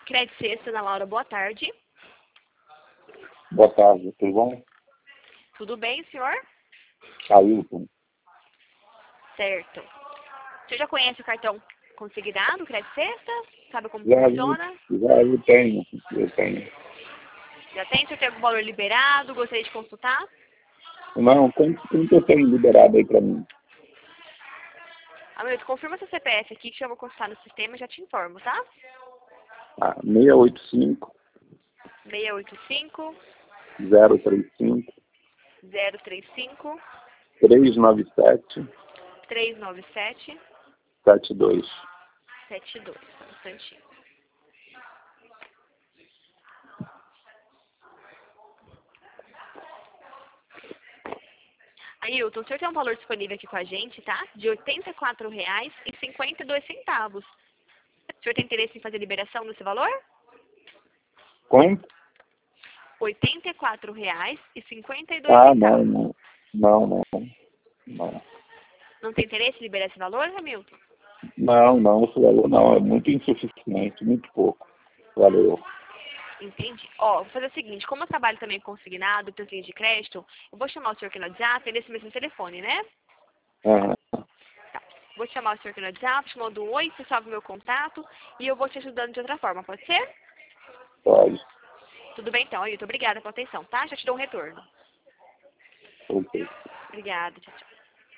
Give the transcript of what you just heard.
Crédito Sexta, Ana Laura, boa tarde. Boa tarde, tudo bom? Tudo bem, senhor? Ailton. Certo. O senhor já conhece o cartão consignado, Crédito Sexta? Sabe como Já funciona? eu tenho. Já tem? O senhor tem algum valor liberado? Gostaria de consultar? Não, quanto eu tenho liberado aí pra mim? Hamilton, confirma seu CPF aqui que eu vou consultar no sistema e já te informo, tá? 685 685 035 035 397 397 72. 72. Só um instantinho. Ailton, o senhor tem um valor disponível aqui com a gente, tá? De R$ 84,52. O senhor tem interesse em fazer liberação desse valor? Quanto? R$ 84,52. Não. Não tem interesse em liberar esse valor, Hamilton? Não, esse valor não, é muito insuficiente, muito pouco. Valeu. Entendi. Ó, vou fazer o seguinte, como eu trabalho também consignado, por linha de crédito, eu vou chamar o senhor aqui no WhatsApp, nesse mesmo telefone, né? Aham, Tá. Vou chamar o senhor aqui no WhatsApp, te mando um oi, você salva o meu contato e eu vou te ajudando de outra forma, pode ser? pode. Tudo bem então, Ailton. Obrigada pela atenção, tá? Já te dou um retorno. Ok. Obrigada, tchau, tchau.